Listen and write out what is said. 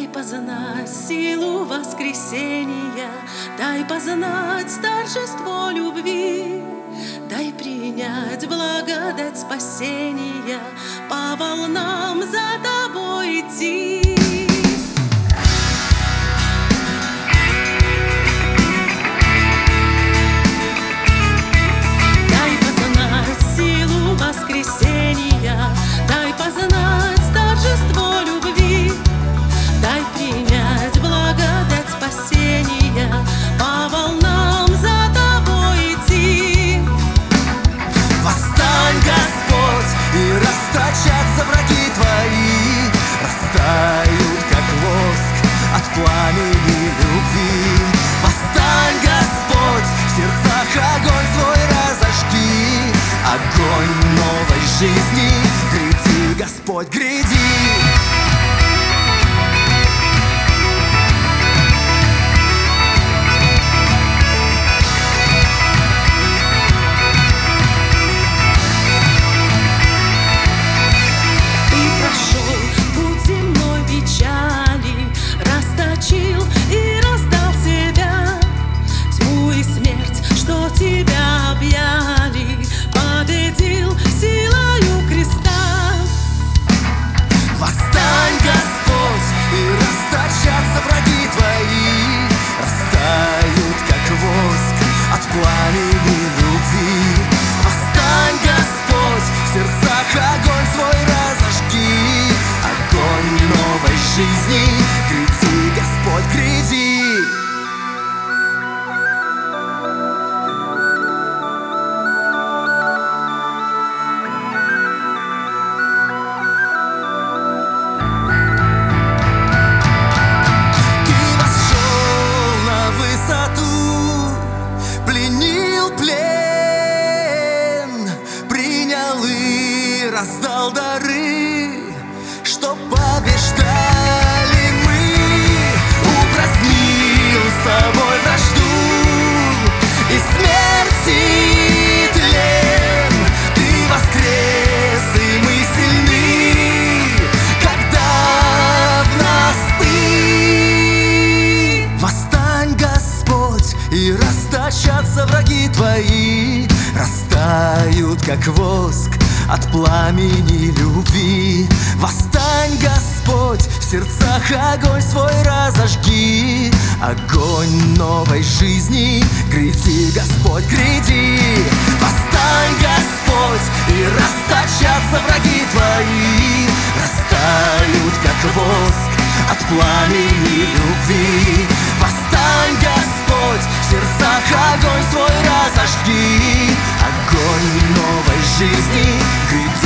познать силу воскресения, дай познать торжество любви, дай принять благодать спасения, по волнам за тобой идти. Дай познать силу воскресения, дай познать торжество любви, дай принять благодать спасения, по волнам за тобой идти. Восстань, Господь, и расточатся враги твои, растают, как воск от пламени любви. Восстань, Господь, в сердцах огонь свой разожги, огонь новой жизни. Гряди, Господь, гряди. И раздал себя, тьму и смерть, что тебя объяли, победил силою креста. Восстань, Господь, и расточатся враги твои, растают, как воск от пламени любви. Восстань, Господь, в сердцах огонь свой разожги, огонь новой жизни. Гряди, Господь, гряди. Ты вошел на высоту, пленил плен, принял и раздал дары, что побеждали мы. Упразднил собой вражду и смерть, и тлен. Ты воскрес, и мы сильны, когда в нас ты. Восстань, Господь, и расточатся враги твои, растают, как воск от пламени любви. Восстань, Господь, в сердцах огонь свой разожги, огонь новой жизни. Гряди, Господь, гряди. Восстань, Господь, и расточатся враги твои, растают, как воск от пламени любви. Восстань, Господь, в сердцах огонь свой разожги, огонь новой жизни. Гряди,